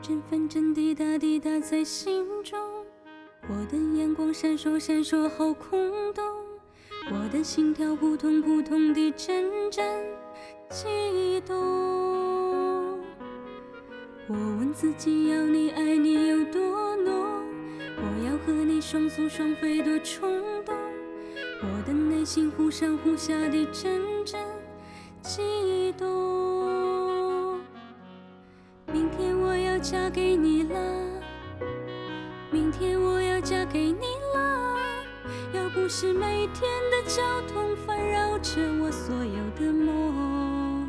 阵纷争滴答滴答在心中，我的眼光闪烁闪烁好空洞，我的心跳扑通扑通地阵阵悸动。我问自己要你爱你有多浓，我要和你双宿双飞多冲动，我的内心忽上忽下地阵阵悸动。明天我要嫁给你了，明天我要嫁给你了，要不是每天的交通烦扰着我所有的梦。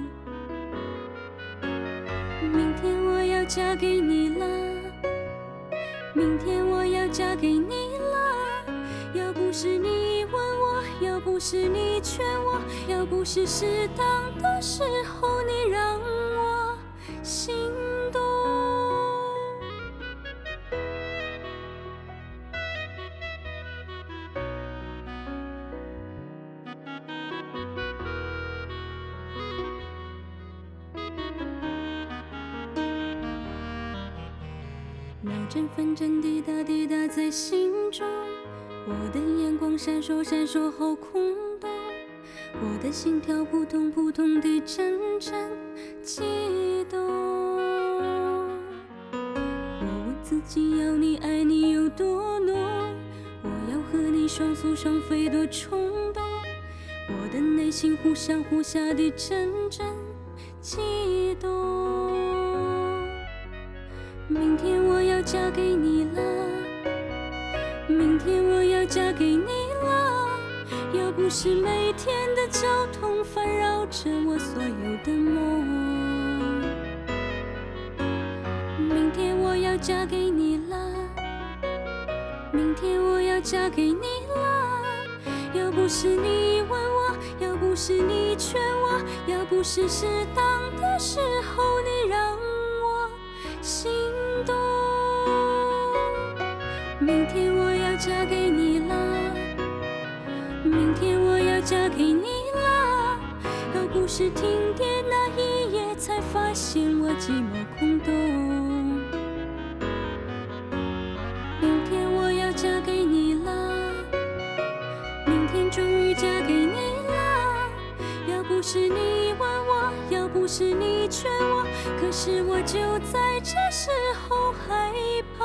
明天我要嫁给你了，明天我要嫁给你了，要不是你问我，要不是你劝我，要不是适当的时候你让我心动。秒针纷争滴答滴答在心中，我的眼光闪烁闪烁好空洞，我的心跳扑通扑通地阵阵悸动。我问自己要你爱你有多浓，我要和你双宿双飞多冲动，我的内心忽上忽下地阵阵悸动。明天我要嫁给你了，明天我要嫁给你了，要不是每天的交通烦扰着我所有的梦。明天我要嫁给你了，明天我要嫁给你了，要不是你问我，要不是你劝我，要不是适当的时候你让我心动。明天我要嫁给你了，明天我要嫁给你了，要不是停电那一夜才发现我寂寞空洞。明天我要嫁给你了，明天终于嫁给你了，要不是你问我，要不是你劝我，可是我就在这时候害怕。